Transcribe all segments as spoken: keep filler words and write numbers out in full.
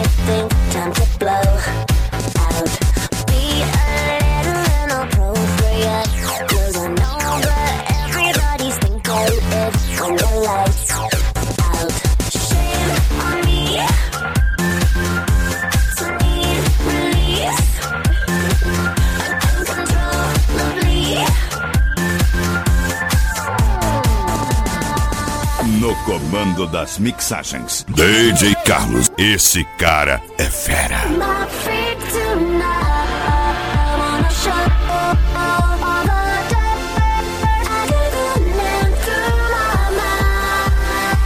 think, time to blow out. Be a little inappropriate, 'cause I know that everybody's thinking it when the lights out. Shame on me, so need release, uncontrollably. No comando das mixagens, D J Carlos. Esse cara é fera. My freak tonight, I wanna show all the dirt I didn't in through my mind.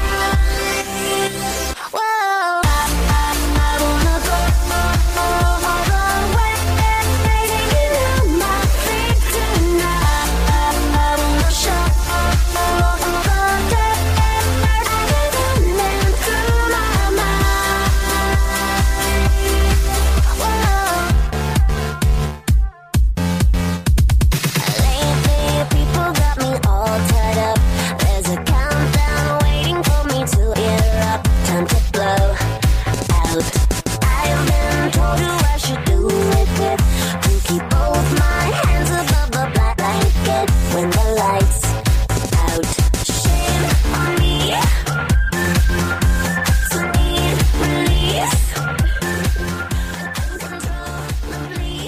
Whoa, I, I, I wanna go all the way, taking you my freak tonight. I wanna show all the dirt I didn't in through my mind. Lately, people got me all tied up. There's a countdown waiting for me to erupt. Time to blow out. I've been told who I should do it with. To keep both my hands above the black blanket when the lights out. Shame on me, so need release, uncontrollably.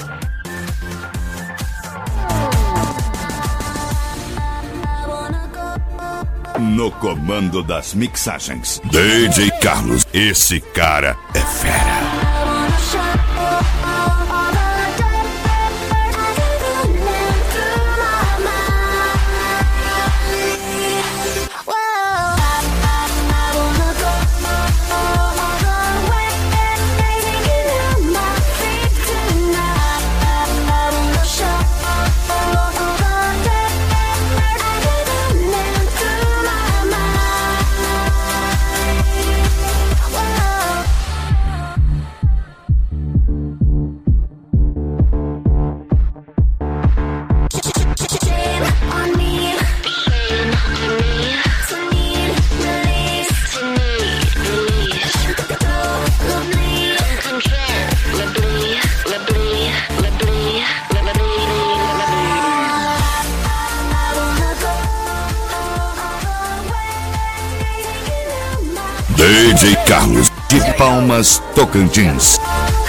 I wanna go. No comando das mixagens, D J Carlos. Esse cara é fera. I wanna show all the dirt I didn't in through my mind. Whoa, I, I, I wanna go all the way, taking you my freak tonight. I wanna show all the dirt I didn't in through my mind. Whoa. Shame on me, shame on me, so need release, so need release, uncontrollably, uncontrollably, lably, lably, lably, I wanna go all the way, taking you my D J Carlos de Palmas, Tocantins.